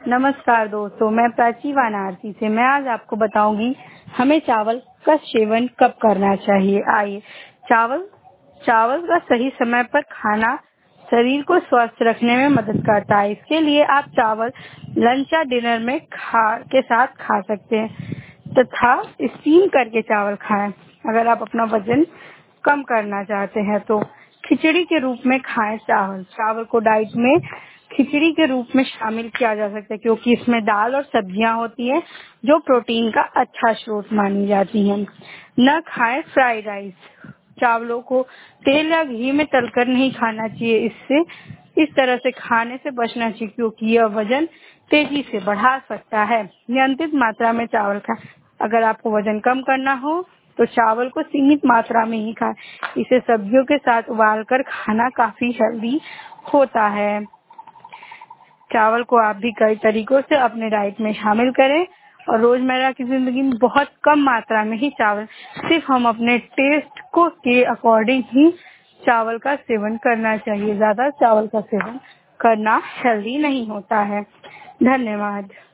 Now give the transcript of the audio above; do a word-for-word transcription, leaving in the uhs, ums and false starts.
नमस्कार दोस्तों, मैं प्राची वाराणसी से। मैं आज आपको बताऊंगी हमें चावल का सेवन कब करना चाहिए। आइए, चावल चावल का सही समय पर खाना शरीर को स्वस्थ रखने में मदद करता है। इसके लिए आप चावल लंच या डिनर में खा के साथ खा सकते हैं तथा स्टीम करके चावल खाएं। अगर आप अपना वजन कम करना चाहते हैं तो खिचड़ी के रूप में खाएं चावल चावल को डाइट में खिचड़ी के रूप में शामिल किया जा सकता है, क्योंकि इसमें दाल और सब्जियां होती हैं जो प्रोटीन का अच्छा स्रोत मानी जाती हैं। न खाएं फ्राइड राइस। चावलों को तेल या घी में तलकर नहीं खाना चाहिए। इससे इस तरह से खाने से बचना चाहिए, क्योंकि यह वजन तेजी से बढ़ा सकता है। नियंत्रित मात्रा में चावल खाएं। अगर आपको वजन कम करना हो तो चावल को सीमित मात्रा में ही खाएं। इसे सब्जियों के साथ उबालकर खाना काफी हेल्दी होता है। चावल को आप भी कई तरीकों से अपने डाइट में शामिल करें और रोजमर्रा की जिंदगी में बहुत कम मात्रा में ही चावल, सिर्फ हम अपने टेस्ट को के अकॉर्डिंग ही चावल का सेवन करना चाहिए। ज्यादा चावल का सेवन करना हेल्दी नहीं होता है। धन्यवाद।